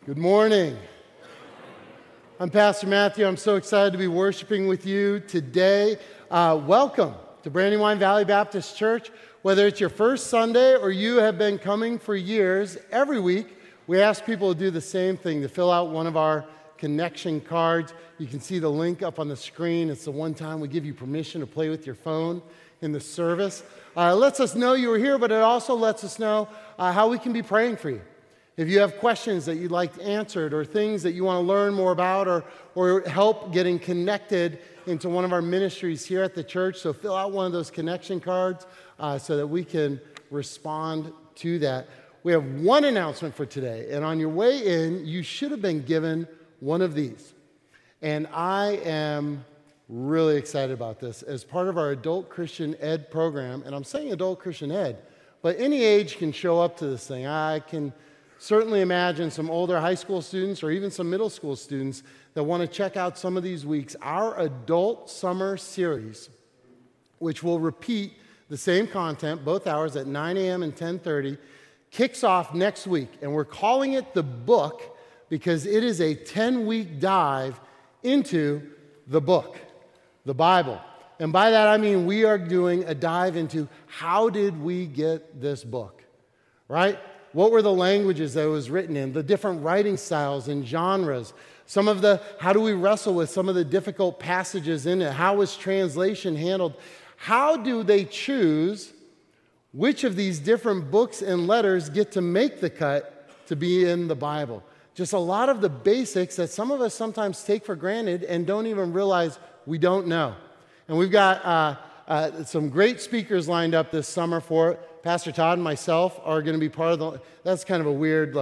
Good morning. I'm Pastor Matthew. I'm so excited to be worshiping with you today. Welcome to Brandywine Valley Baptist Church. Whether it's your first Sunday or you have been coming for years, every week we ask people to do the same thing, to fill out one of our connection cards. You can see the link up on the screen. It's the one time we give you permission to play with your phone in the service. It lets us know you were here, but it also lets us know how we can be praying for you. If you have questions that you'd like answered or things that you want to learn more about or help getting connected into one of our ministries here at the church, so fill out one of those connection cards so that we can respond to that. We have one announcement for today, and on your way in, you should have been given one of these. And I am really excited about this. As part of our Adult Christian Ed program, and I'm saying Adult Christian Ed, but any age can show up to this thing. I can certainly imagine some older high school students or even some middle school students that want to check out some of these weeks. Our Adult Summer Series, which will repeat the same content, both hours at 9 a.m. and 10:30, kicks off next week. And we're calling it The Book because it is a 10-week dive into the book, the Bible. And by that I mean we are doing a dive into how did we get this book, right? What were the languages that it was written in, the different writing styles and genres, how do we wrestle with some of the difficult passages in it? How was translation handled? How do they choose which of these different books and letters get to make the cut to be in the Bible? Just a lot of the basics that some of us sometimes take for granted and don't even realize we don't know. And we've got some great speakers lined up this summer for it. Pastor Todd and myself are going to be part of that's kind of a weird,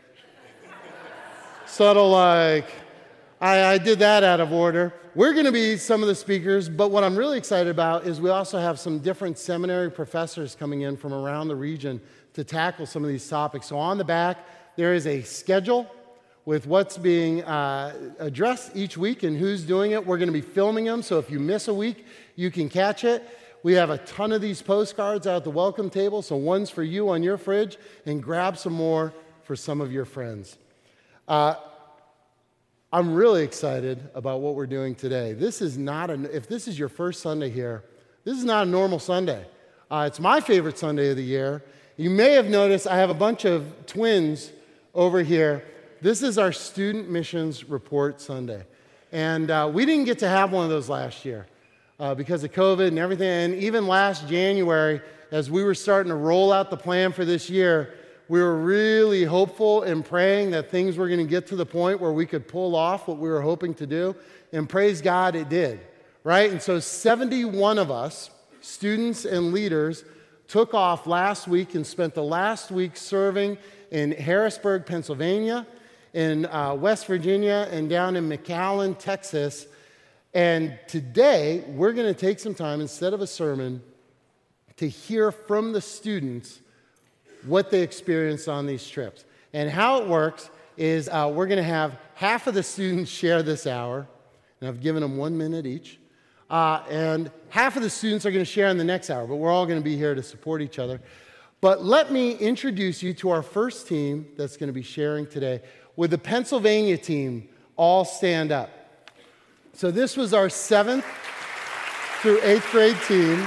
subtle, I did that out of order. We're going to be some of the speakers, but what I'm really excited about is we also have some different seminary professors coming in from around the region to tackle some of these topics. So on the back, there is a schedule with what's being addressed each week and who's doing it. We're going to be filming them, so if you miss a week, you can catch it. We have a ton of these postcards out at the welcome table, so one's for you on your fridge, and grab some more for some of your friends. I'm really excited about what we're doing today. This is not if this is your first Sunday here, this is not a normal Sunday. It's my favorite Sunday of the year. You may have noticed I have a bunch of twins over here. This is our Student Missions Report Sunday. And we didn't get to have one of those last year. Because of COVID and everything. And even last January, as we were starting to roll out the plan for this year, we were really hopeful and praying that things were going to get to the point where we could pull off what we were hoping to do. And praise God, it did, right? And so 71 of us, students and leaders, took off last week and spent the last week serving in Harrisburg, Pennsylvania, in West Virginia, and down in McAllen, Texas. And today, we're going to take some time, instead of a sermon, to hear from the students what they experienced on these trips. And how it works is we're going to have half of the students share this hour, and I've given them 1 minute each, and half of the students are going to share in the next hour, but we're all going to be here to support each other. But let me introduce you to our first team that's going to be sharing today. Would the Pennsylvania team all stand up? So this was our 7th through 8th grade team.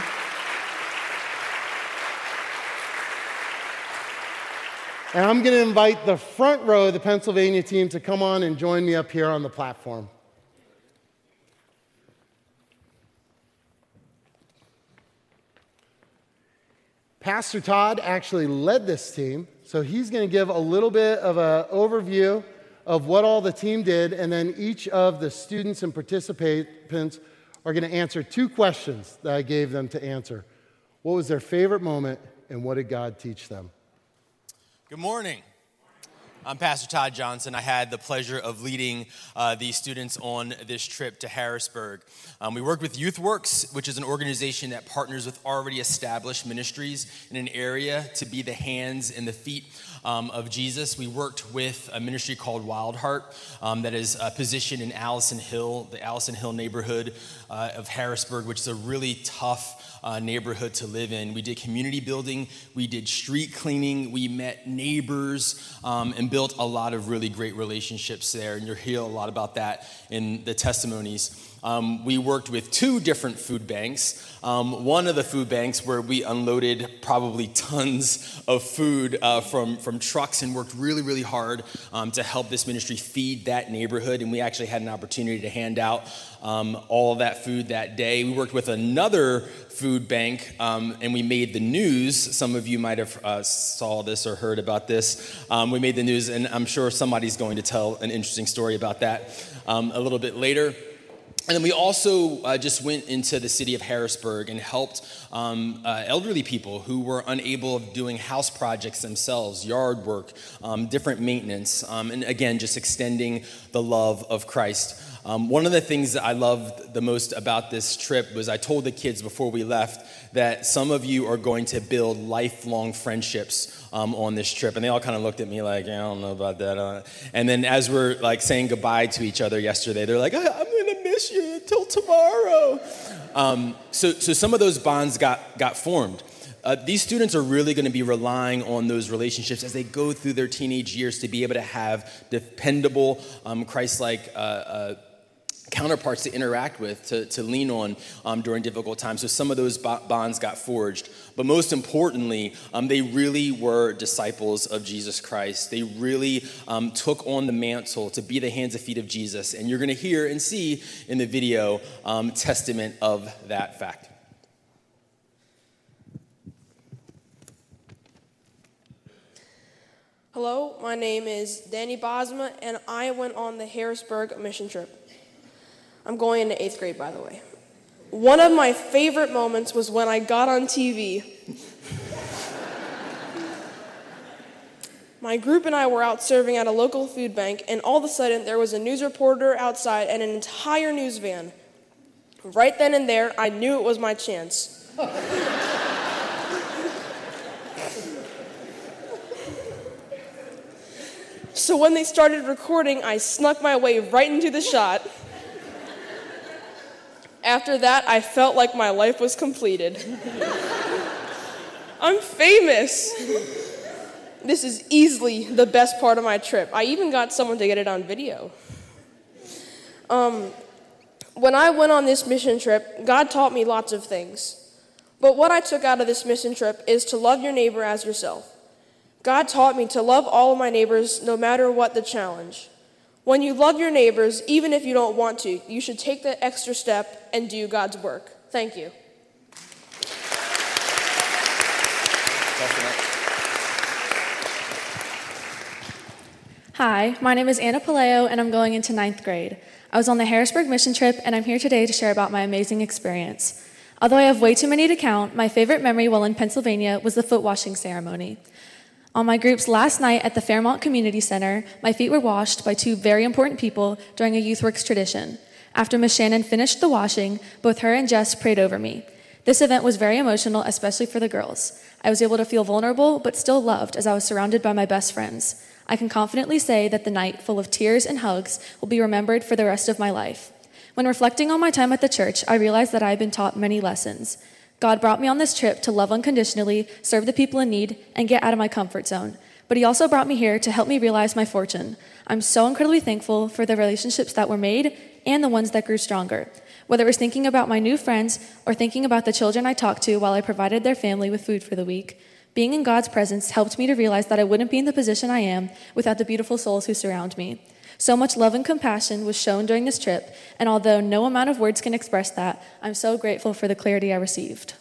And I'm going to invite the front row of the Pennsylvania team to come on and join me up here on the platform. Pastor Todd actually led this team, so he's going to give a little bit of an overview of what all the team did, and then each of the students and participants are going to answer 2 questions that I gave them to answer. What was their favorite moment, and what did God teach them? Good morning. I'm Pastor Todd Johnson. I had the pleasure of leading these students on this trip to Harrisburg. We worked with YouthWorks, which is an organization that partners with already established ministries in an area to be the hands and the feet of Jesus. We worked with a ministry called Wild Heart that is positioned in Allison Hill, the Allison Hill neighborhood of Harrisburg, which is a really tough neighborhood to live in. We did community building, we did street cleaning, we met neighbors, and built a lot of really great relationships there, and you'll hear a lot about that in the testimonies. We worked with 2 different food banks. One of the food banks where we unloaded probably tons of food from trucks and worked really, really hard to help this ministry feed that neighborhood. And we actually had an opportunity to hand out all of that food that day. We worked with another food bank, and we made the news. Some of you might have saw this or heard about this. We made the news, and I'm sure somebody's going to tell an interesting story about that a little bit later. And then we also just went into the city of Harrisburg and helped elderly people who were unable of doing house projects themselves, yard work, different maintenance, and again, just extending the love of Christ. One of the things that I loved the most about this trip was I told the kids before we left that some of you are going to build lifelong friendships on this trip. And they all kind of looked at me like, I don't know about that. And then as we're like saying goodbye to each other yesterday, they're like, I'm going to miss you until tomorrow. So some of those bonds got formed. These students are really going to be relying on those relationships as they go through their teenage years to be able to have dependable, Christ-like counterparts to interact with, to lean on during difficult times. So some of those bonds got forged. But most importantly, they really were disciples of Jesus Christ. They really took on the mantle to be the hands and feet of Jesus. And you're going to hear and see in the video testament of that fact. Hello, my name is Danny Bosma, and I went on the Harrisburg mission trip. I'm going into 8th grade, by the way. One of my favorite moments was when I got on TV. My group and I were out serving at a local food bank, and all of a sudden there was a news reporter outside and an entire news van. Right then and there, I knew it was my chance. So when they started recording, I snuck my way right into the shot. After that, I felt like my life was completed. I'm famous. This is easily the best part of my trip. I even got someone to get it on video. When I went on this mission trip, God taught me lots of things. But what I took out of this mission trip is to love your neighbor as yourself. God taught me to love all of my neighbors no matter what the challenge. When you love your neighbors, even if you don't want to, you should take that extra step and do God's work. Thank you. Hi, my name is Anna Paleo, and I'm going into 9th grade. I was on the Harrisburg mission trip, and I'm here today to share about my amazing experience. Although I have way too many to count, my favorite memory while in Pennsylvania was the foot washing ceremony. On my group's last night at the Fairmont Community Center, my feet were washed by 2 very important people during a YouthWorks tradition. After Miss Shannon finished the washing, both her and Jess prayed over me. This event was very emotional, especially for the girls. I was able to feel vulnerable, but still loved as I was surrounded by my best friends. I can confidently say that the night, full of tears and hugs, will be remembered for the rest of my life. When reflecting on my time at the church, I realized that I had been taught many lessons. God brought me on this trip to love unconditionally, serve the people in need, and get out of my comfort zone. But he also brought me here to help me realize my fortune. I'm so incredibly thankful for the relationships that were made and the ones that grew stronger. Whether it was thinking about my new friends or thinking about the children I talked to while I provided their family with food for the week, being in God's presence helped me to realize that I wouldn't be in the position I am without the beautiful souls who surround me. So much love and compassion was shown during this trip, and although no amount of words can express that, I'm so grateful for the clarity I received.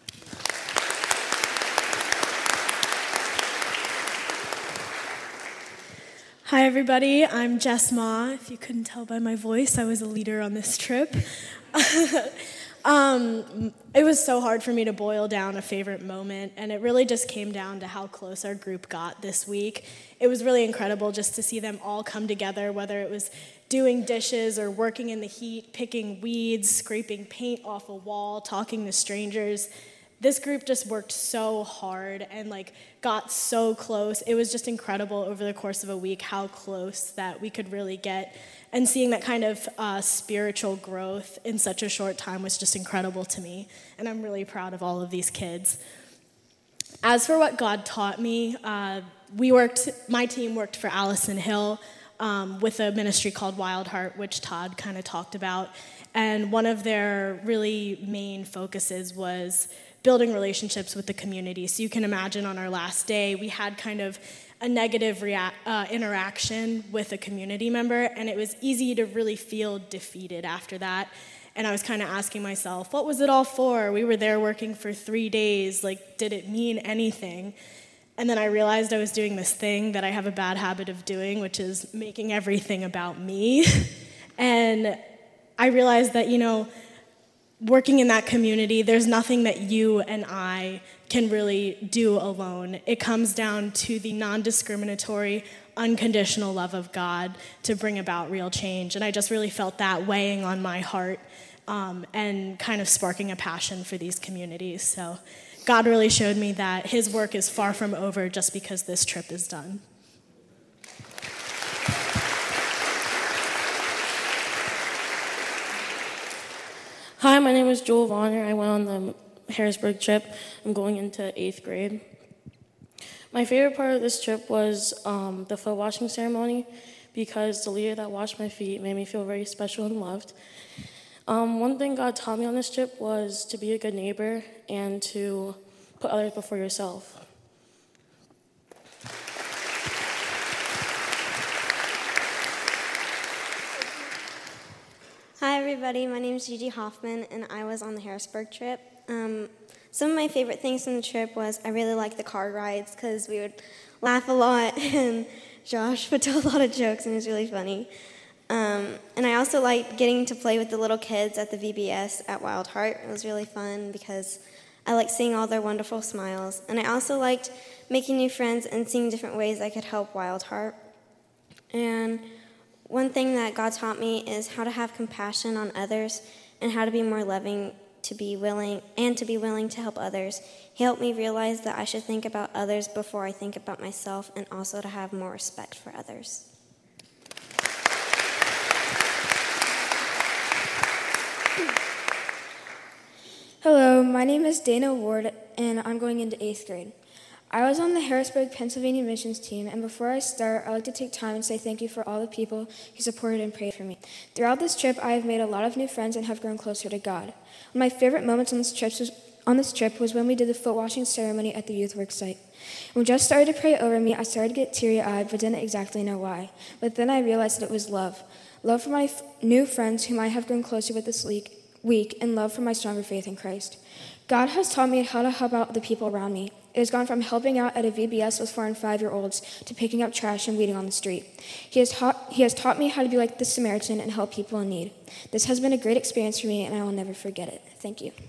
Hi everybody, I'm Jess Ma. If you couldn't tell by my voice, I was a leader on this trip. It was so hard for me to boil down a favorite moment, and it really just came down to how close our group got this week. It was really incredible just to see them all come together, whether it was doing dishes or working in the heat, picking weeds, scraping paint off a wall, talking to strangers. This group just worked so hard and got so close. It was just incredible over the course of a week how close that we could really get. And seeing that kind of spiritual growth in such a short time was just incredible to me. And I'm really proud of all of these kids. As for what God taught me, my team worked for Allison Hill with a ministry called Wild Heart, which Todd kind of talked about. And one of their really main focuses was building relationships with the community. So you can imagine on our last day, we had kind of a negative interaction with a community member, and it was easy to really feel defeated after that. And I was kind of asking myself, what was it all for? We were there working for 3 days. Like, did it mean anything? And then I realized I was doing this thing that I have a bad habit of doing, which is making everything about me. And I realized that, working in that community, there's nothing that you and I can really do alone. It comes down to the non-discriminatory, unconditional love of God to bring about real change. And I just really felt that weighing on my heart and kind of sparking a passion for these communities. So God really showed me that his work is far from over just because this trip is done. Hi, my name is Joel Vonner. I went on the Harrisburg trip. I'm going into 8th grade. My favorite part of this trip was the foot washing ceremony because the leader that washed my feet made me feel very special and loved. One thing God taught me on this trip was to be a good neighbor and to put others before yourself. Hi everybody, my name is Gigi Hoffman and I was on the Harrisburg trip. Some of my favorite things from the trip was I really liked the car rides because we would laugh a lot and Josh would tell a lot of jokes and it was really funny. And I also liked getting to play with the little kids at the VBS at Wild Heart. It was really fun because I liked seeing all their wonderful smiles. And I also liked making new friends and seeing different ways I could help Wild Heart. And one thing that God taught me is how to have compassion on others and how to be more loving, to be willing to help others. He helped me realize that I should think about others before I think about myself and also to have more respect for others. Hello, my name is Dana Ward and I'm going into 8th grade. I was on the Harrisburg, Pennsylvania missions team, and before I start, I'd like to take time and say thank you for all the people who supported and prayed for me. Throughout this trip, I have made a lot of new friends and have grown closer to God. One of my favorite moments on this trip was when we did the foot washing ceremony at the youth work site. When Jess started to pray over me, I started to get teary-eyed, but didn't exactly know why. But then I realized that it was love. Love for my new friends whom I have grown closer with this week, and love for my stronger faith in Christ. God has taught me how to help out the people around me. It has gone from helping out at a VBS with 4 and 5-year-olds to picking up trash and weeding on the street. He has taught me how to be like the Samaritan and help people in need. This has been a great experience for me, and I will never forget it. Thank you.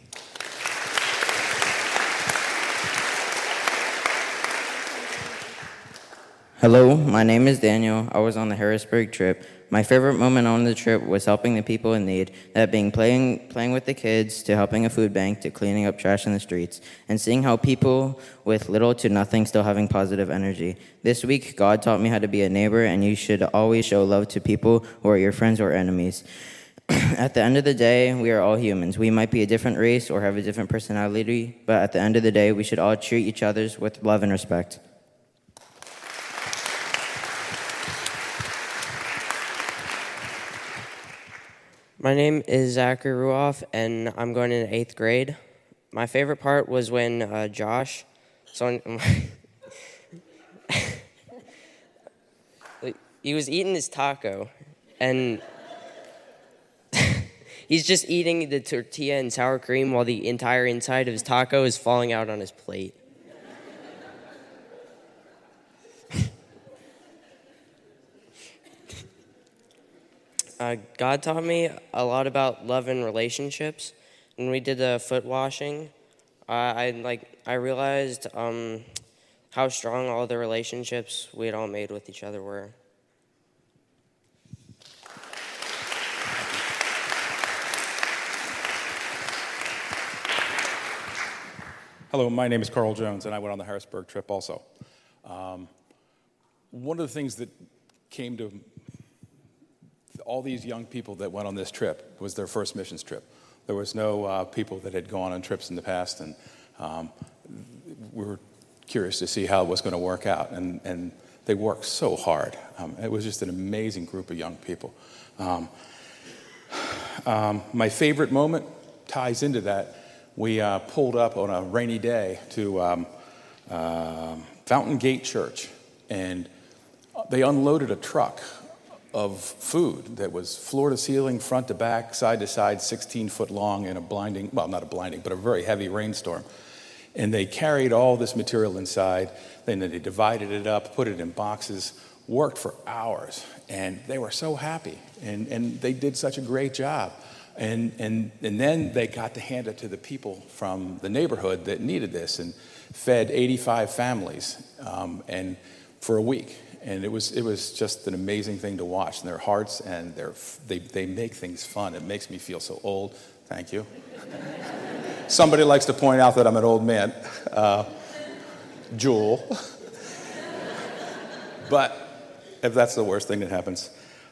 Hello, my name is Daniel. I was on the Harrisburg trip. My favorite moment on the trip was helping the people in need, that being playing with the kids, to helping a food bank, to cleaning up trash in the streets, and seeing how people with little to nothing still having positive energy. This week, God taught me how to be a neighbor, and you should always show love to people who are your friends or enemies. At the end of the day, we are all humans. We might be a different race or have a different personality, but at the end of the day, we should all treat each other with love and respect. My name is Zachary Ruoff, and I'm going into 8th grade. My favorite part was when Josh, he was eating his taco, and he's just eating the tortilla and sour cream while the entire inside of his taco is falling out on his plate. God taught me a lot about love and relationships. When we did the foot washing, I realized how strong all the relationships we had all made with each other were. Hello, my name is Carl Jones, and I went on the Harrisburg trip also. One of the things that came to all these young people that went on this trip was their first missions trip. There was no people that had gone on trips in the past, and we were curious to see how it was going to work out. And they worked so hard. It was just an amazing group of young people. My favorite moment ties into that. We pulled up on a rainy day to Fountain Gate Church, and they unloaded a truck of food that was floor to ceiling, front to back, side to side, 16 foot long in a blinding, well, not a blinding, but a very heavy rainstorm. And they carried all this material inside, then they divided it up, put it in boxes, worked for hours, and they were so happy, and they did such a great job. And then they got to hand it to the people from the neighborhood that needed this, and fed 85 families, and for a week. And it was just an amazing thing to watch. And their hearts and they make things fun. It makes me feel so old. Thank you. Somebody likes to point out that I'm an old man. Jewel. But if that's the worst thing that happens.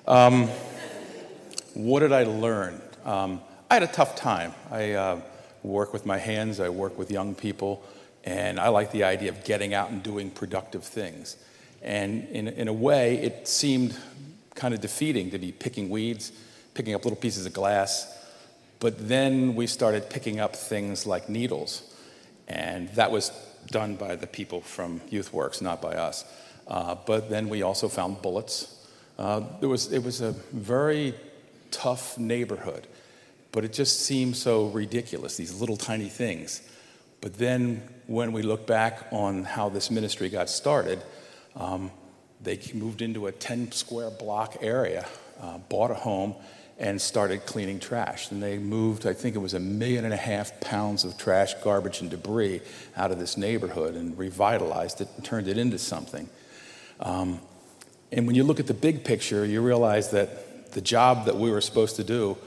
What did I learn? I had a tough time. I work with my hands. I work with young people. And I like the idea of getting out and doing productive things. And in a way, it seemed kind of defeating to be picking weeds, picking up little pieces of glass. But then we started picking up things like needles. And that was done by the people from YouthWorks, not by us. But then we also found bullets. It was a very tough neighborhood. But it just seemed so ridiculous, these little tiny things. But then when we look back on how this ministry got started, they moved into a 10-square block area, bought a home, and started cleaning trash. And they moved, I think it was 1.5 million pounds of trash, garbage, and debris out of this neighborhood and revitalized it and turned it into something. And when you look at the big picture, you realize that the job that we were supposed to do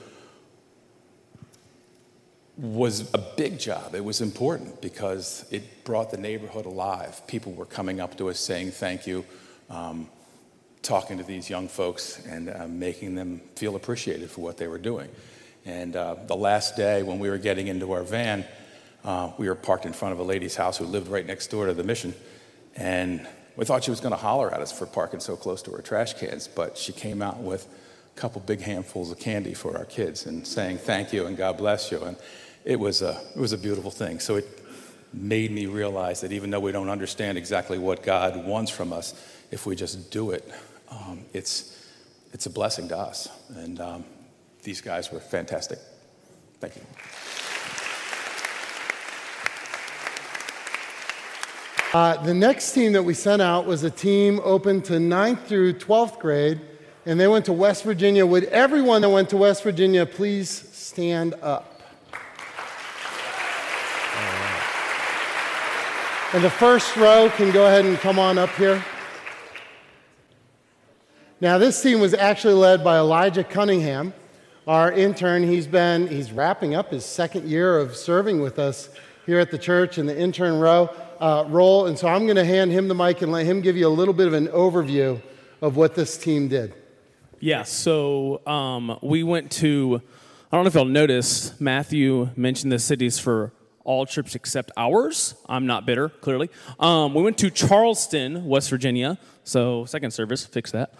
was a big job. It was important because it brought the neighborhood alive. People were coming up to us saying thank you, talking to these young folks and making them feel appreciated for what they were doing. And the last day when we were getting into our van, we were parked in front of a lady's house who lived right next door to the mission. And we thought she was going to holler at us for parking so close to her trash cans, but she came out with a couple big handfuls of candy for our kids and saying thank you and God bless you. And it was a beautiful thing. So it made me realize that even though we don't understand exactly what God wants from us, if we just do it, it's a blessing to us. And these guys were fantastic. Thank you. The next team that we sent out was a team open to 9th through 12th grade, and they went to West Virginia. Would everyone that went to West Virginia please stand up? And the first row can go ahead and come on up here. Now, this team was actually led by Elijah Cunningham, our intern. He's wrapping up his second year of serving with us here at the church in the intern role. And so I'm going to hand him the mic and let him give you a little bit of an overview of what this team did. Yeah, so we went to, I don't know if y'all noticed, Matthew mentioned the cities for all trips except ours. I'm not bitter, clearly. We went to Charleston, West Virginia. So second service, fix that.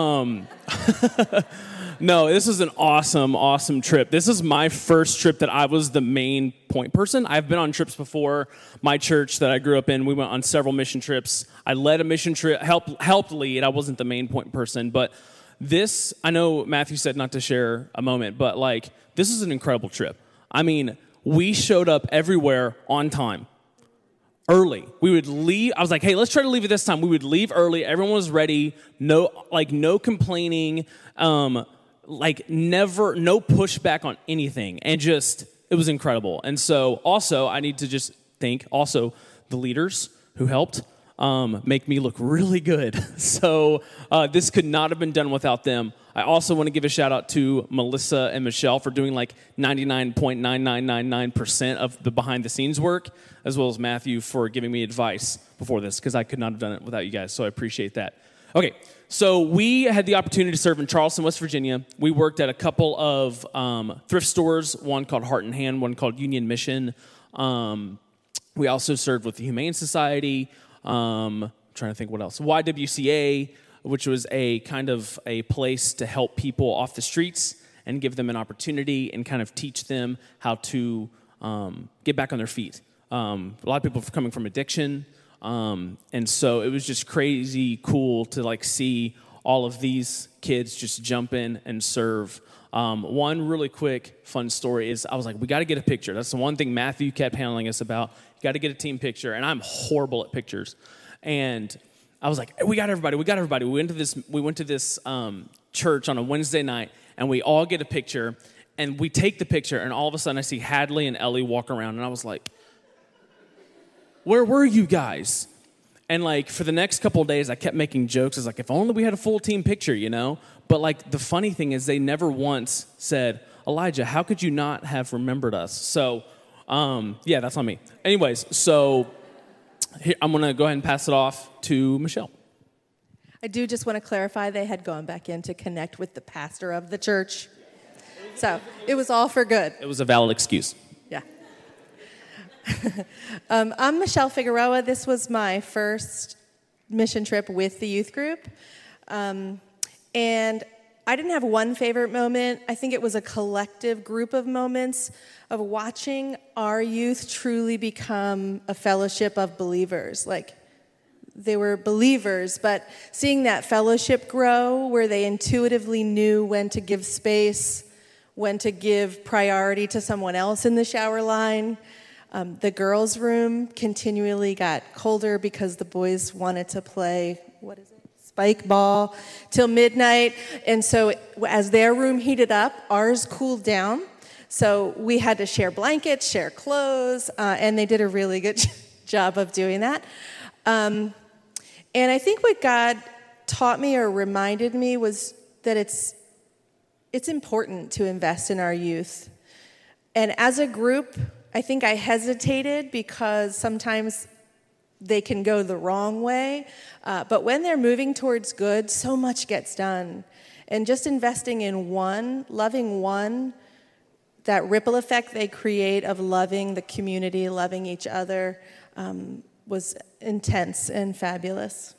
No, this was an awesome trip. This is my first trip that I was the main point person. I've been on trips before. My church that I grew up in, we went on several mission trips. I led a mission trip, helped lead. I wasn't the main point person, but this, I know Matthew said not to share a moment, but this is an incredible trip. I mean, we showed up everywhere on time, early. We would leave. I was like, hey, let's try to leave at this time. We would leave early. Everyone was ready. No complaining. No pushback on anything. And it was incredible. And so also, I need to just thank also the leaders who helped make me look really good. So this could not have been done without them. I also want to give a shout out to Melissa and Michelle for doing 99.9999% of the behind the scenes work, as well as Matthew for giving me advice before this, because I could not have done it without you guys. So I appreciate that. Okay, so we had the opportunity to serve in Charleston, West Virginia. We worked at a couple of thrift stores, one called Heart and Hand, one called Union Mission. We also served with the Humane Society. I'm trying to think what else. YWCA, which was a kind of a place to help people off the streets and give them an opportunity and kind of teach them how to get back on their feet. A lot of people coming from addiction. And so it was just crazy cool to like see all of these kids just jump in and serve. One really quick fun story is I was like, we got to get a picture. That's the one thing Matthew kept handling us about. You got to get a team picture. And I'm horrible at pictures. And I was like, hey, we got everybody. We went to this church on a Wednesday night, and we all get a picture. And we take the picture, and all of a sudden I see Hadley and Ellie walk around. And I was like, where were you guys? And like for the next couple of days, I kept making jokes. It's like, if only we had a full team picture, you know? But like the funny thing is they never once said, Elijah, how could you not have remembered us? So yeah, that's on me. Anyways, so here, I'm going to go ahead and pass it off to Michelle. I do just want to clarify they had gone back in to connect with the pastor of the church. So it was all for good. It was a valid excuse. Yeah. I'm Michelle Figueroa. This was my first mission trip with the youth group. And I didn't have one favorite moment. I think it was a collective group of moments of watching our youth truly become a fellowship of believers. Like, they were believers, but seeing that fellowship grow where they intuitively knew when to give space, when to give priority to someone else in the shower line. The girls' room continually got colder because the boys wanted to play, spike ball till midnight. And so as their room heated up, ours cooled down. So we had to share blankets, share clothes, and they did a really good job of doing that. And I think what God taught me or reminded me was that it's important to invest in our youth. And as a group, I think I hesitated because sometimes they can go the wrong way. But when they're moving towards good, so much gets done. And just investing in one, loving one, that ripple effect they create of loving the community, loving each other, was intense and fabulous.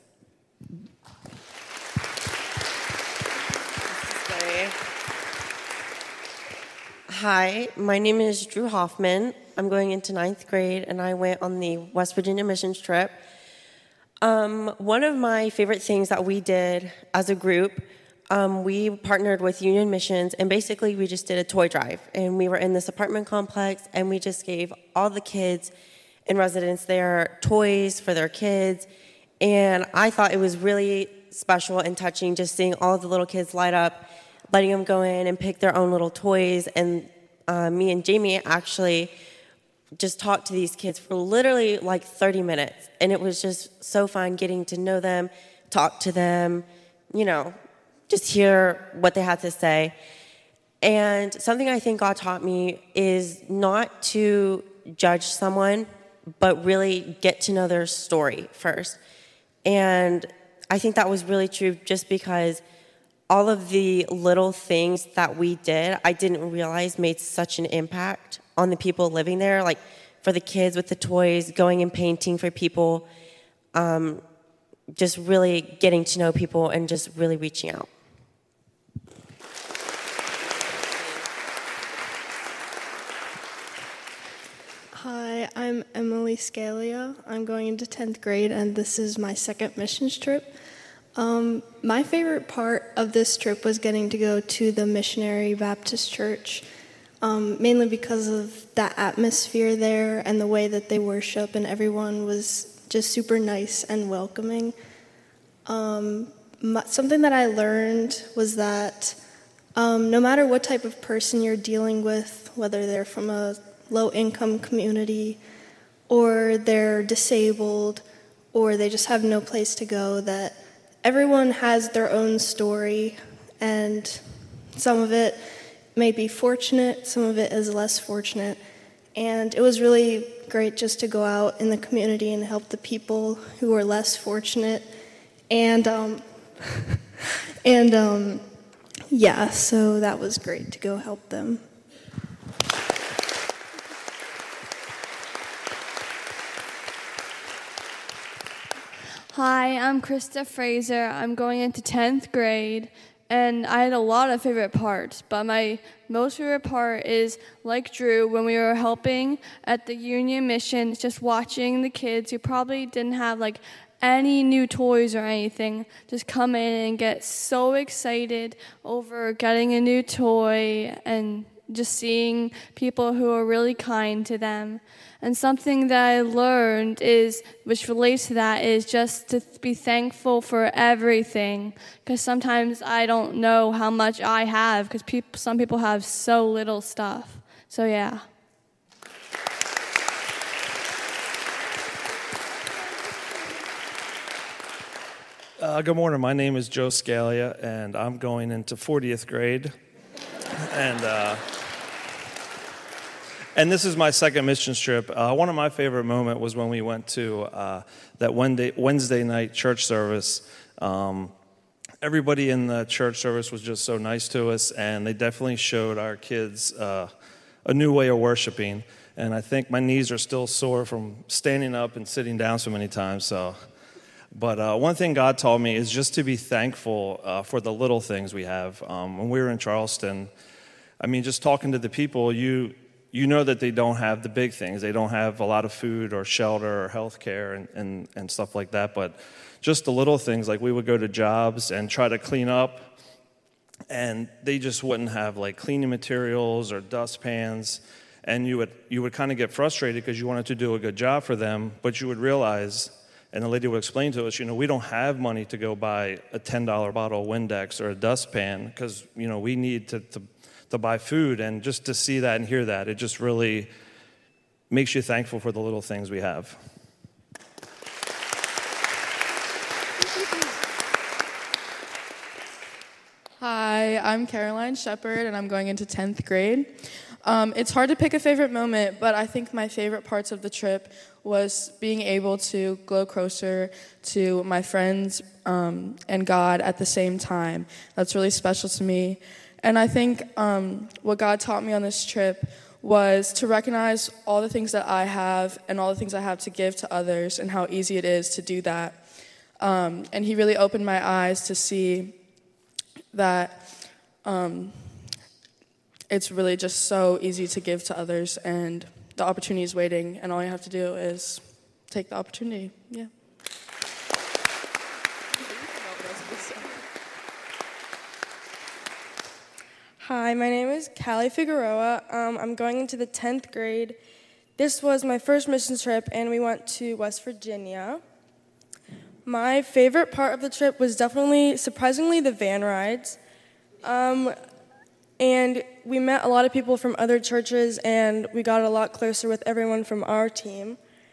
Hi, my name is Drew Hoffman. I'm going into 9th grade, and I went on the West Virginia missions trip. One of my favorite things that we did as a group, we partnered with Union Missions, and basically we just did a toy drive. And we were in this apartment complex, and we just gave all the kids in residence there toys for their kids. And I thought it was really special and touching just seeing all of the little kids light up, letting them go in and pick their own little toys. And me and Jamie actually just talked to these kids for literally like 30 minutes. And it was just so fun getting to know them, talk to them, you know, just hear what they had to say. And something I think God taught me is not to judge someone, but really get to know their story first. And I think that was really true just because all of the little things that we did, I didn't realize made such an impact on the people living there. Like for the kids with the toys, going and painting for people, just really getting to know people and just really reaching out. Hi, I'm Emily Scalia. I'm going into 10th grade, and this is my second missions trip. My favorite part of this trip was getting to go to the Missionary Baptist Church, mainly because of that atmosphere there and the way that they worship, and everyone was just super nice and welcoming. Something that I learned was that no matter what type of person you're dealing with, whether they're from a low-income community, or they're disabled, or they just have no place to go, that everyone has their own story, and some of it may be fortunate, some of it is less fortunate. And it was really great just to go out in the community and help the people who are less fortunate. And yeah, so that was great to go help them. Hi, I'm Krista Fraser. I'm going into 10th grade, and I had a lot of favorite parts, but my most favorite part is, like Drew, when we were helping at the Union Mission, just watching the kids who probably didn't have like any new toys or anything just come in and get so excited over getting a new toy and just seeing people who are really kind to them. And something that I learned is, which relates to that, is just to be thankful for everything. Because sometimes I don't know how much I have, because some people have so little stuff. So yeah. Good morning. My name is Joe Scalia, and I'm going into 40th grade. And this is my second missions trip. One of my favorite moments was when we went to that Wednesday night church service. Everybody in the church service was just so nice to us, and they definitely showed our kids a new way of worshiping. And I think my knees are still sore from standing up and sitting down so many times. But one thing God taught me is just to be thankful for the little things we have. When we were in Charleston, I mean, just talking to the people, you know that they don't have the big things. They don't have a lot of food or shelter or health care and stuff like that. But just the little things, like we would go to jobs and try to clean up, and they just wouldn't have like cleaning materials or dustpans. And you would kind of get frustrated because you wanted to do a good job for them, but you would realize, and the lady would explain to us, we don't have money to go buy a $10 bottle of Windex or a dustpan because, we need to buy food. And just to see that and hear that, it just really makes you thankful for the little things we have. Hi, I'm Caroline Shepard, and I'm going into 10th grade. It's hard to pick a favorite moment, but I think my favorite parts of the trip was being able to grow closer to my friends and God at the same time. That's really special to me. And I think what God taught me on this trip was to recognize all the things that I have and all the things I have to give to others and how easy it is to do that. And He really opened my eyes to see that it's really just so easy to give to others, and the opportunity is waiting, and all you have to do is take the opportunity. Yeah. Hi, my name is Callie Figueroa. I'm going into the 10th grade. This was my first mission trip, and we went to West Virginia. My favorite part of the trip was definitely, surprisingly, the van rides. And we met a lot of people from other churches, and we got a lot closer with everyone from our team.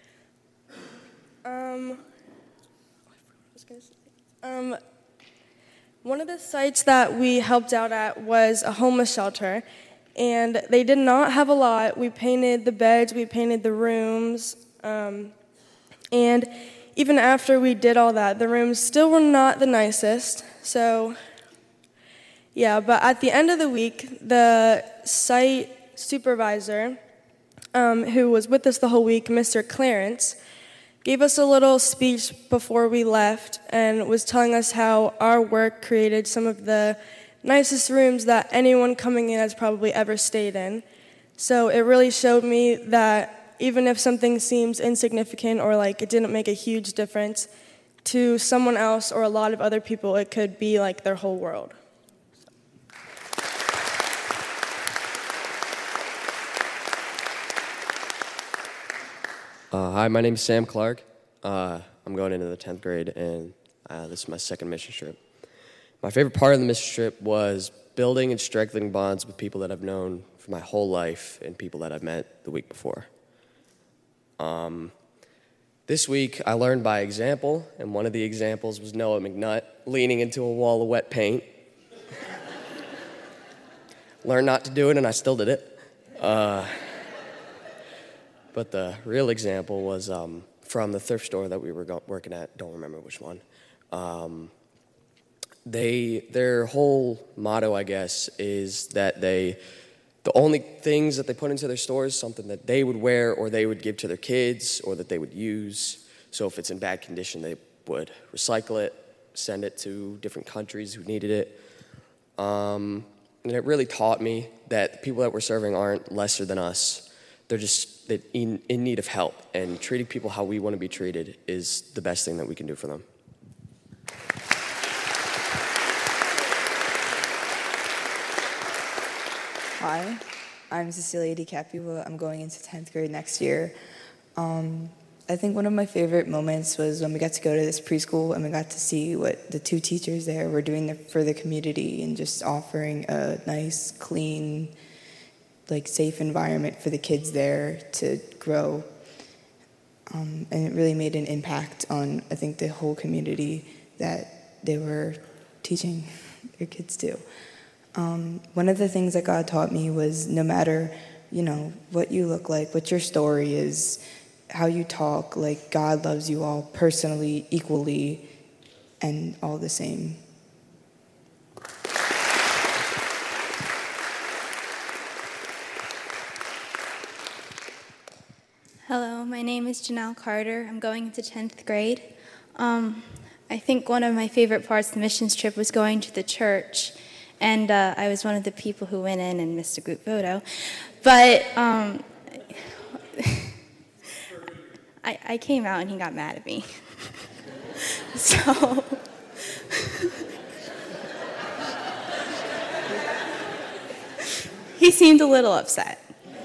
One of the sites that we helped out at was a homeless shelter, and they did not have a lot. We painted the beds, we painted the rooms, and even after we did all that, the rooms still were not the nicest. So, yeah, but at the end of the week, the site supervisor, who was with us the whole week, Mr. Clarence, gave us a little speech before we left and was telling us how our work created some of the nicest rooms that anyone coming in has probably ever stayed in. So it really showed me that even if something seems insignificant or like it didn't make a huge difference, to someone else or a lot of other people, it could be like their whole world. Hi, my name is Sam Clark. I'm going into the 10th grade, and this is my second mission trip. My favorite part of the mission trip was building and strengthening bonds with people that I've known for my whole life and people that I've met the week before. This week, I learned by example, and one of the examples was Noah McNutt leaning into a wall of wet paint. Learned not to do it, and I still did it. But the real example was from the thrift store that we were working at. Don't remember which one. Their whole motto, I guess, is that the only things that they put into their stores is something that they would wear or they would give to their kids or that they would use. So if it's in bad condition, they would recycle it, send it to different countries who needed it. And it really taught me that the people that we're serving aren't lesser than us. They're just in need of help, and treating people how we want to be treated is the best thing that we can do for them. Hi, I'm Cecilia DiCapua. I'm going into 10th grade next year. I think one of my favorite moments was when we got to go to this preschool and we got to see what the 2 teachers there were doing for the community and just offering a nice, clean, safe environment for the kids there to grow. And it really made an impact on, I think, the whole community that they were teaching their kids to. One of the things that God taught me was no matter, what you look like, what your story is, how you talk, God loves you all personally, equally, and all the same. Hello, my name is Janelle Carter. I'm going into 10th grade. I think one of my favorite parts of the missions trip was going to the church, and I was one of the people who went in and missed a group photo. But I came out and he got mad at me. So he seemed a little upset.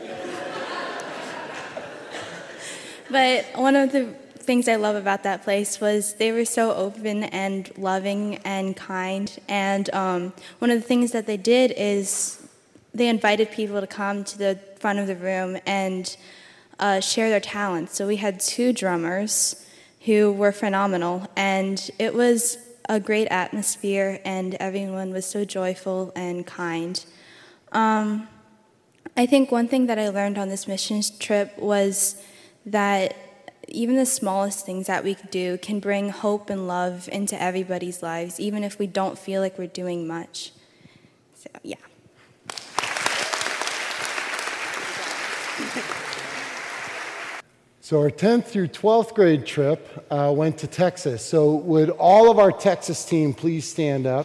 But one of the things I love about that place was they were so open and loving and kind. And one of the things that they did is they invited people to come to the front of the room and share their talents. So we had 2 drummers who were phenomenal, and it was a great atmosphere, and everyone was so joyful and kind. I think one thing that I learned on this missions trip was that even the smallest things that we could do can bring hope and love into everybody's lives, even if we don't feel like we're doing much. So, yeah. So our 10th through 12th grade trip went to Texas. So would all of our Texas team please stand up?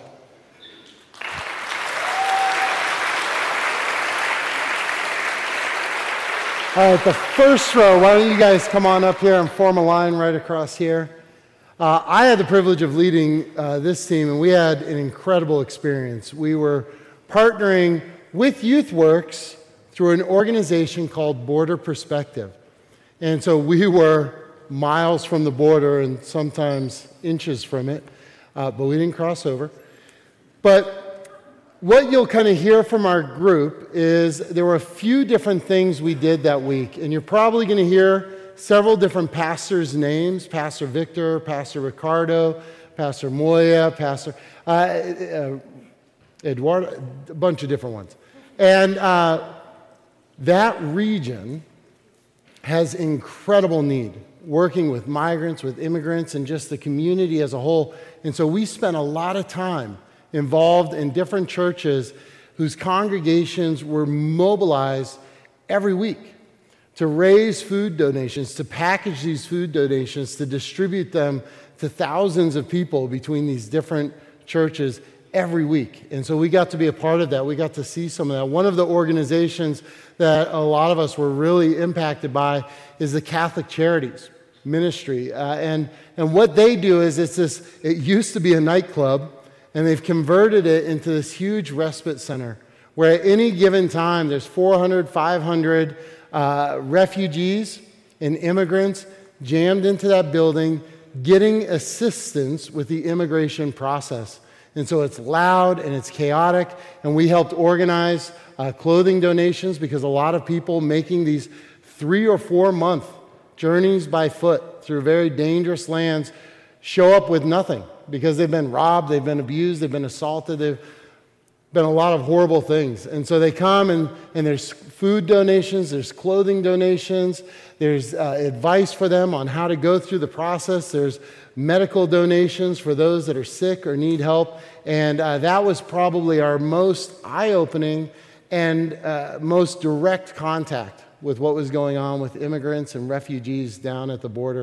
All right, the first row, why don't you guys come on up here and form a line right across here. I had the privilege of leading this team, and we had an incredible experience. We were partnering with YouthWorks through an organization called Border Perspective. And so we were miles from the border and sometimes inches from it, but we didn't cross over. But what you'll kind of hear from our group is there were a few different things we did that week, and you're probably going to hear several different pastors' names: Pastor Victor, Pastor Ricardo, Pastor Moya, Pastor Eduardo, a bunch of different ones. And that region has incredible need, working with migrants, with immigrants, and just the community as a whole. And so we spent a lot of time involved in different churches whose congregations were mobilized every week to raise food donations, to package these food donations, to distribute them to thousands of people between these different churches every week. And so we got to be a part of that. We got to see some of that. One of the organizations that a lot of us were really impacted by is the Catholic Charities Ministry. And what they do is it used to be a nightclub, and they've converted it into this huge respite center where at any given time there's 400, 500 refugees and immigrants jammed into that building getting assistance with the immigration process. And so it's loud and it's chaotic, and we helped organize clothing donations because a lot of people making these 3 or 4 month journeys by foot through very dangerous lands show up with nothing because they've been robbed, they've been abused, they've been assaulted, they've been a lot of horrible things. And so they come and there's food donations, there's clothing donations, there's advice for them on how to go through the process, there's medical donations for those that are sick or need help. And that was probably our most eye-opening and most direct contact with what was going on with immigrants and refugees down at the border.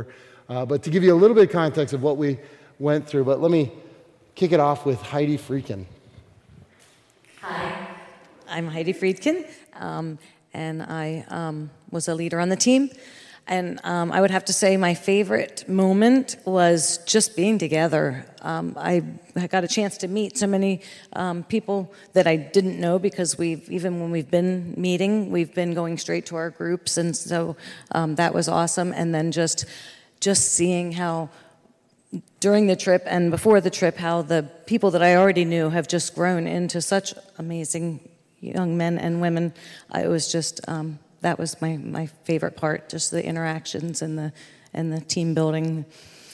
But to give you a little bit of context of what we went through, but let me kick it off with Heidi Friedkin. Hi, I'm Heidi Friedkin, and I was a leader on the team. And I would have to say my favorite moment was just being together. I got a chance to meet so many people that I didn't know because even when we've been meeting, we've been going straight to our groups, and so that was awesome. And then just seeing how during the trip and before the trip, how the people that I already knew have just grown into such amazing young men and women. It was just that was my favorite part, just the interactions and the team building.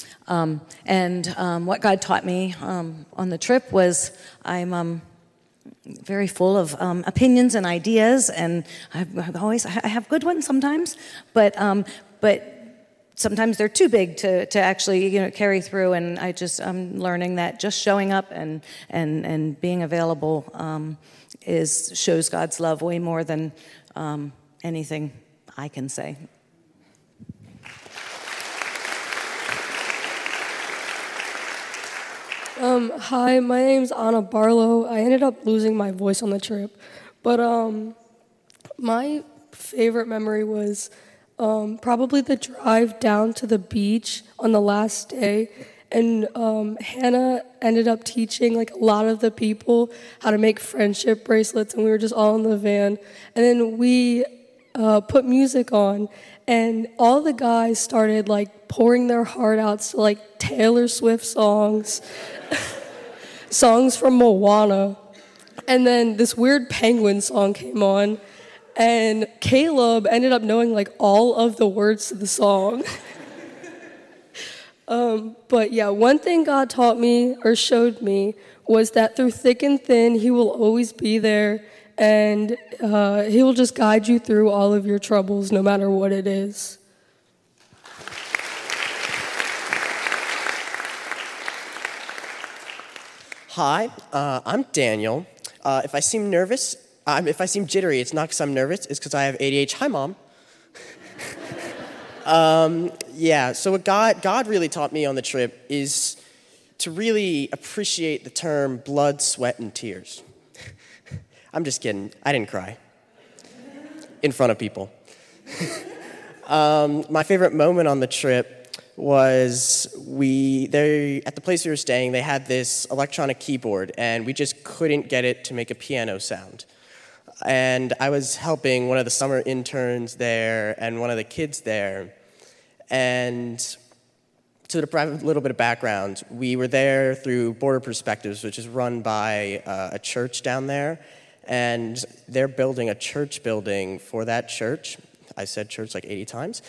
What God taught me on the trip was I'm very full of opinions and ideas, and I have good ones sometimes, but sometimes they're too big to actually carry through. And I'm learning that just showing up and being available shows God's love way more than anything I can say. Hi, my name's Anna Barlow. I ended up losing my voice on the trip, but my favorite memory was probably the drive down to the beach on the last day. And Hannah ended up teaching a lot of the people how to make friendship bracelets, and we were just all in the van. And then we put music on, and all the guys started pouring their heart out to Taylor Swift songs, songs from Moana. And then this weird penguin song came on, and Caleb ended up knowing all of the words to the song. But yeah, one thing God taught me or showed me was that through thick and thin, He will always be there, and He will just guide you through all of your troubles, no matter what it is. Hi, I'm Daniel. If I seem nervous, if I seem jittery, it's not because I'm nervous, it's because I have ADHD. Hi, Mom. So what God really taught me on the trip is to really appreciate the term blood, sweat, and tears. I'm just kidding. I didn't cry in front of people. My favorite moment on the trip was at the place we were staying, they had this electronic keyboard, and we just couldn't get it to make a piano sound. And I was helping one of the summer interns there and one of the kids there. And to provide a little bit of background, we were there through Border Perspectives, which is run by a church down there. And they're building a church building for that church. I said church 80 times.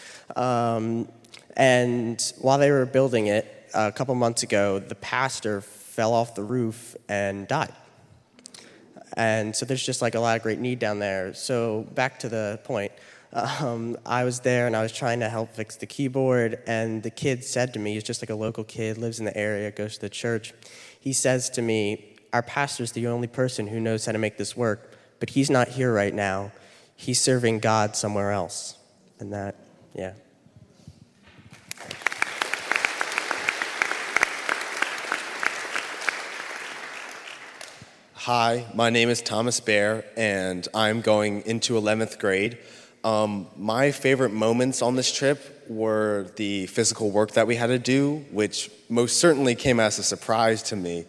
And while they were building it, a couple months ago, the pastor fell off the roof and died. And so there's just a lot of great need down there. So back to the point, I was there and I was trying to help fix the keyboard, and the kid said to me, he's just a local kid, lives in the area, goes to the church. He says to me, our pastor's the only person who knows how to make this work, but he's not here right now. He's serving God somewhere else. And that, yeah. Hi, my name is Thomas Baer, and I'm going into 11th grade. My favorite moments on this trip were the physical work that we had to do, which most certainly came as a surprise to me.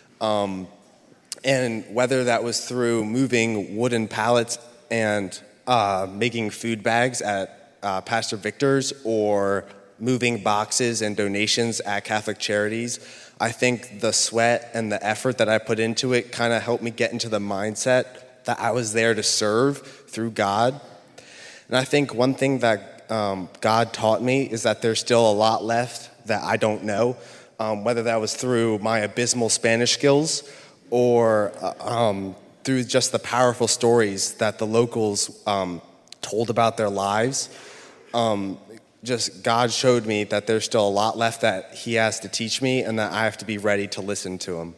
And whether that was through moving wooden pallets and making food bags at Pastor Victor's, or moving boxes and donations at Catholic Charities, I think the sweat and the effort that I put into it kind of helped me get into the mindset that I was there to serve through God. And I think one thing that God taught me is that there's still a lot left that I don't know, whether that was through my abysmal Spanish skills or through just the powerful stories that the locals told about their lives. Just God showed me that there's still a lot left that He has to teach me, and that I have to be ready to listen to Him.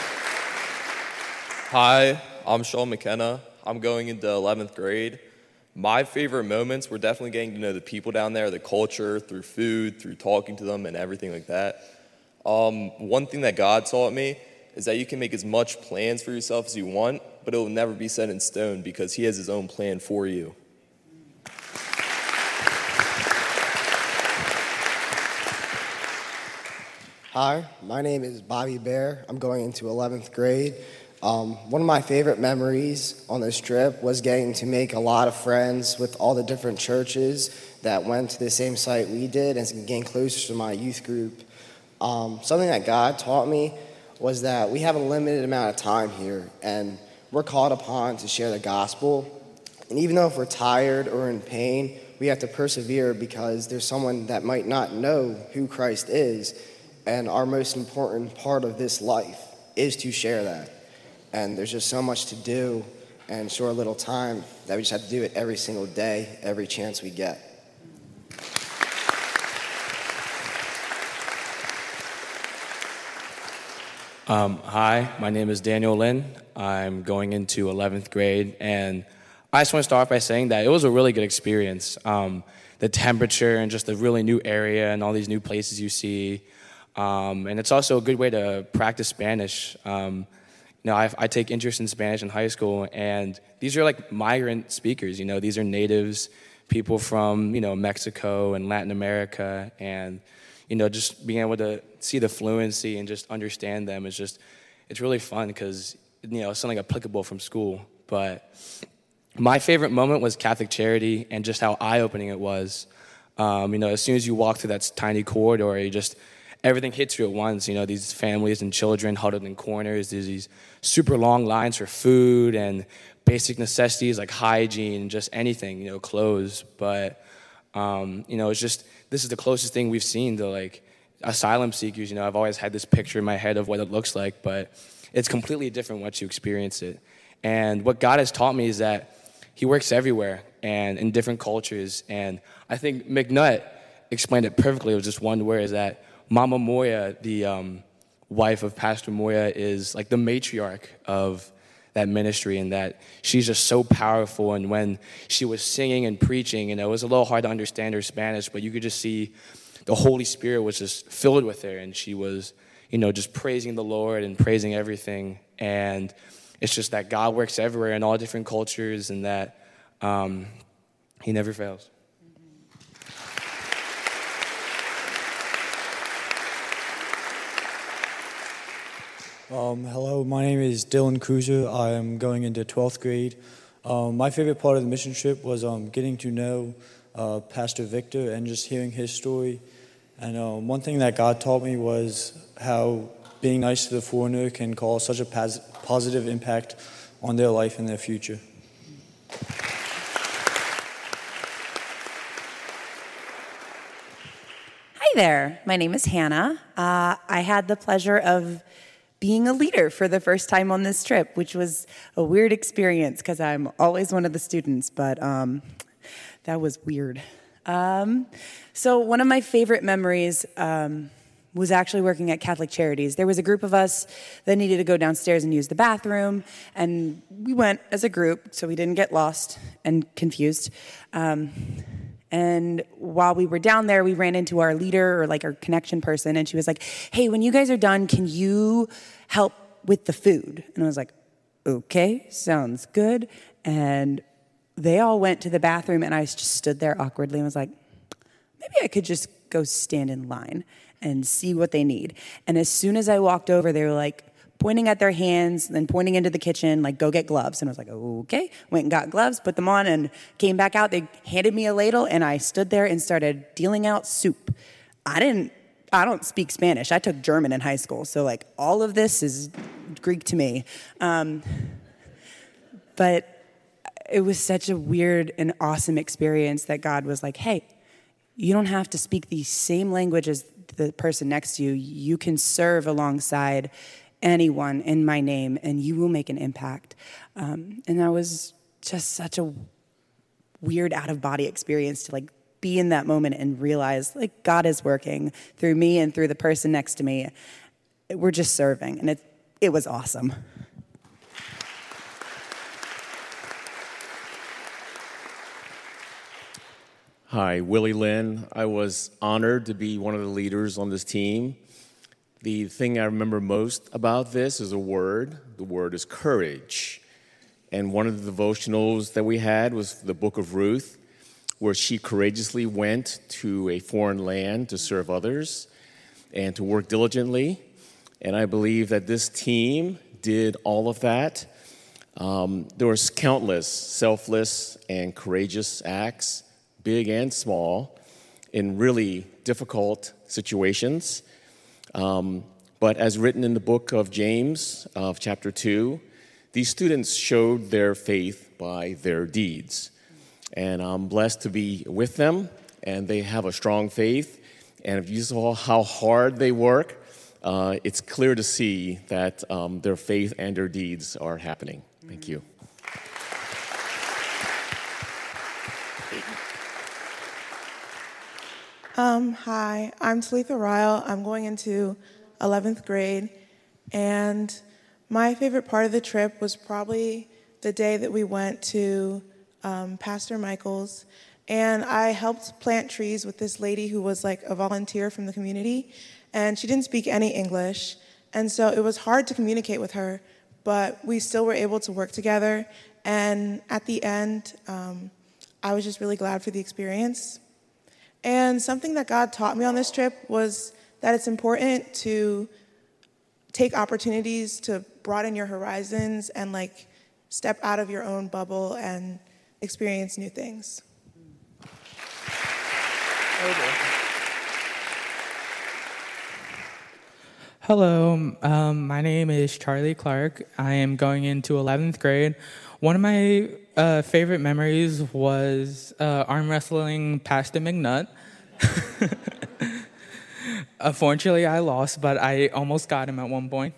Hi, I'm Sean McKenna. I'm going into 11th grade. My favorite moments were definitely getting to know the people down there, the culture, through food, through talking to them and everything like that. One thing that God taught me is that you can make as much plans for yourself as you want, but it will never be set in stone because He has His own plan for you. Hi, my name is Bobby Bear. I'm going into 11th grade. One of my favorite memories on this trip was getting to make a lot of friends with all the different churches that went to the same site we did and getting closer to my youth group. Something that God taught me was that we have a limited amount of time here, and we're called upon to share the gospel. And even though if we're tired or in pain, we have to persevere because there's someone that might not know who Christ is. And our most important part of this life is to share that. And there's just so much to do and short little time that we just have to do it every single day, every chance we get. Hi, my name is Daniel Lin. I'm going into 11th grade, and I just want to start off by saying that it was a really good experience. The temperature and just a really new area and all these new places you see. And it's also a good way to practice Spanish. I take interest in Spanish in high school, and these are like migrant speakers. These are natives, people from Mexico and Latin America, and just being able to see the fluency and just understand them it's really fun because it's something applicable from school. But my favorite moment was Catholic Charity and just how eye-opening it was. As soon as you walk through that tiny corridor, everything hits you at once. These families and children huddled in corners. There's these super long lines for food and basic necessities like hygiene and just anything, clothes. But, it's just, this is the closest thing we've seen to like asylum seekers. I've always had this picture in my head of what it looks like, but it's completely different once you experience it. And what God has taught me is that He works everywhere and in different cultures. And I think McNutt explained it perfectly with just one word, is that Mama Moya, the wife of Pastor Moya, is like the matriarch of that ministry, and that she's just so powerful. And when she was singing and preaching, it was a little hard to understand her Spanish, but you could just see the Holy Spirit was just filled with her, and she was, just praising the Lord and praising everything. And it's just that God works everywhere in all different cultures, and that He never fails. Hello, my name is Dylan Cruiser. I am going into 12th grade. My favorite part of the mission trip was getting to know Pastor Victor and just hearing his story. And one thing that God taught me was how being nice to the foreigner can cause such a positive impact on their life and their future. Hi there, my name is Hannah. I had the pleasure of being a leader for the first time on this trip, which was a weird experience because I'm always one of the students, but that was weird. So one of my favorite memories was actually working at Catholic Charities. There was a group of us that needed to go downstairs and use the bathroom, and we went as a group so we didn't get lost and confused. And while we were down there, we ran into our leader or like our connection person, and she was like, hey, when you guys are done, can you help with the food? And I was like, okay, sounds good. And they all went to the bathroom, and I just stood there awkwardly and was like, maybe I could just go stand in line and see what they need. And as soon as I walked over, they were like, pointing at their hands, then pointing into the kitchen, like, go get gloves. And I was like, okay. Went and got gloves, put them on, and came back out. They handed me a ladle, and I stood there and started dealing out soup. I don't speak Spanish. I took German in high school, so, like, all of this is Greek to me. But it was such a weird and awesome experience that God was like, hey, you don't have to speak the same language as the person next to you. You can serve alongside anyone in my name, and you will make an impact. And that was just such a weird out-of-body experience to like be in that moment and realize like God is working through me and through the person next to me. We're just serving, and it was awesome. Hi, Willie Lynn. I was honored to be one of the leaders on this team. The thing I remember most about this is a word. The word is courage. And one of the devotionals that we had was the book of Ruth, where she courageously went to a foreign land to serve others and to work diligently. And I believe that this team did all of that. There was countless selfless and courageous acts, big and small, in really difficult situations. But as written in the book of James, chapter 2, these students showed their faith by their deeds. And I'm blessed to be with them, and they have a strong faith. And if you saw how hard they work, it's clear to see that their faith and their deeds are happening. Thank you. Hi, I'm Talitha Ryle. I'm going into 11th grade, and my favorite part of the trip was probably the day that we went to Pastor Michael's, and I helped plant trees with this lady who was like a volunteer from the community, and she didn't speak any English, and so it was hard to communicate with her, but we still were able to work together, and at the end, I was just really glad for the experience. And something that God taught me on this trip was that it's important to take opportunities to broaden your horizons and like step out of your own bubble and experience new things. Hello, my name is Charlie Clark. I am going into 11th grade. One of my favorite memories was arm wrestling Pastor McNutt. Unfortunately, I lost, but I almost got him at one point.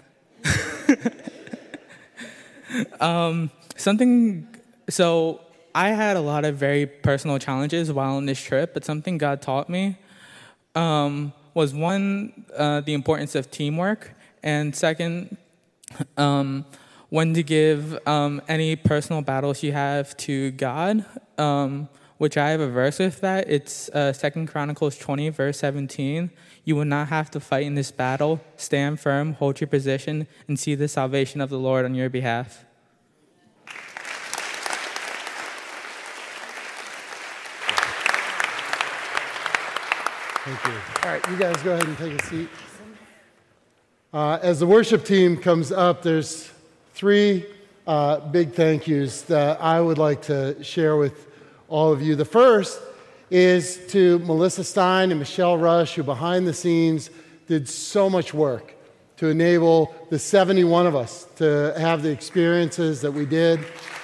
So I had a lot of very personal challenges while on this trip, but something God taught me was one, the importance of teamwork, and second, when to give any personal battles you have to God, which I have a verse with that. It's 2 Chronicles 20, verse 17. You will not have to fight in this battle. Stand firm, hold your position, and see the salvation of the Lord on your behalf. Thank you. All right, you guys go ahead and take a seat. As the worship team comes up, there's three big thank yous that I would like to share with all of you. The first is to Melissa Stein and Michelle Rush, who behind the scenes did so much work to enable the 71 of us to have the experiences that we did.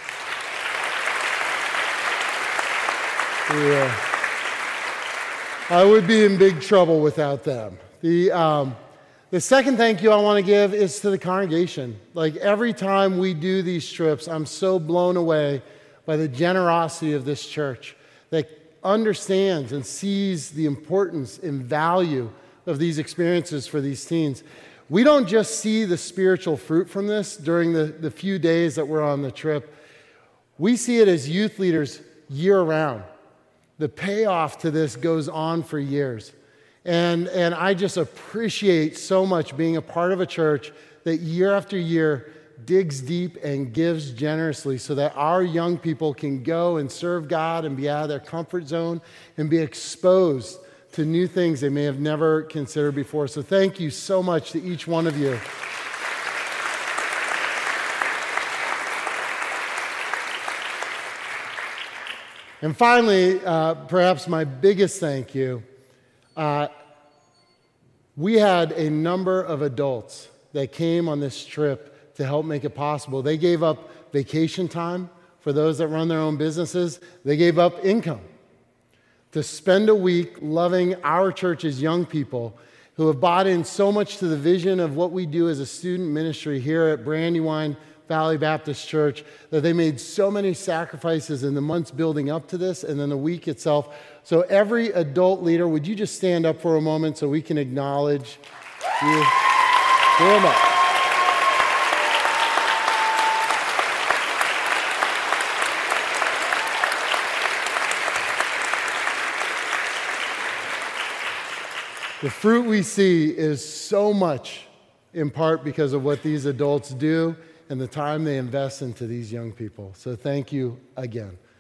Yeah. I would be in big trouble without them. The second thank you I want to give is to the congregation. Like every time we do these trips, I'm so blown away by the generosity of this church that understands and sees the importance and value of these experiences for these teens. We don't just see the spiritual fruit from this during the few days that we're on the trip. We see it as youth leaders year-round. The payoff to this goes on for years. And I just appreciate so much being a part of a church that year after year digs deep and gives generously so that our young people can go and serve God and be out of their comfort zone and be exposed to new things they may have never considered before. So thank you so much to each one of you. And finally, perhaps my biggest thank you, we had a number of adults that came on this trip to help make it possible. They gave up vacation time for those that run their own businesses. They gave up income to spend a week loving our church's young people who have bought in so much to the vision of what we do as a student ministry here at Brandywine Valley Baptist Church, that they made so many sacrifices in the months building up to this and then the week itself. So every adult leader, would you just stand up for a moment so we can acknowledge you? Stand up. The fruit we see is so much in part because of what these adults do and the time they invest into these young people. So thank you again.